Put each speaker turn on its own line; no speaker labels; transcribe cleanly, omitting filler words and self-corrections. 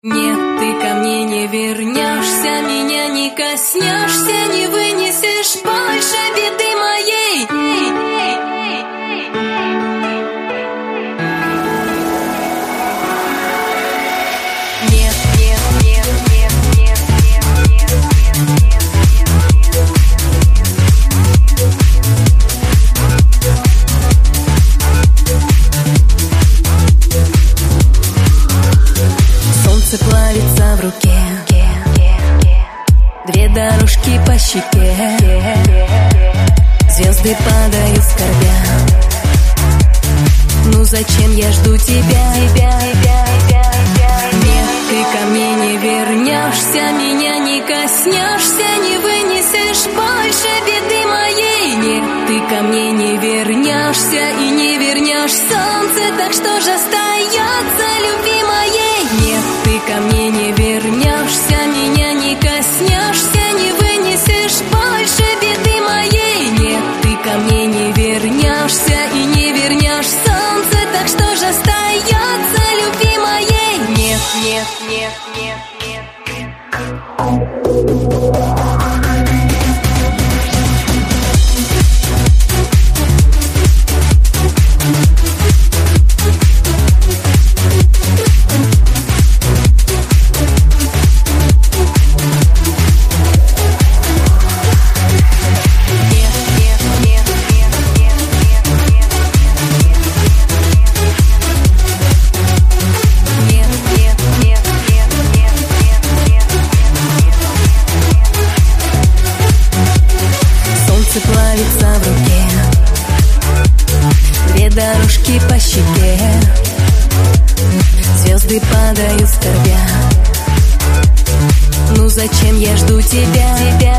Нет, ты ко мне не вернешься, меня не коснешься, не вынесешь больше беды моей. Нет, нет, нет, нет, нет, нет, нет, нет, солнце плавится в руке, две дорожки по щеке, звезды падают скорбя. Ну зачем я жду тебя? Нет, ты ко мне не вернешься, меня не коснешься, не вынесешь больше беды моей. Нет, ты ко мне не вернешься и не вернешь солнце, так что же остается любви моей? Нет, ты ко мне не вернешься, меня не коснешься, не вынесешь больше беды моей. Нет, ты ко мне не вернешься и не вернешь солнце, так что же остается любви моей? Нет, нет, нет, нет, нет, плавится в руке, две дорожки по щеке, звезды падают скорбя. Ну зачем я жду тебя?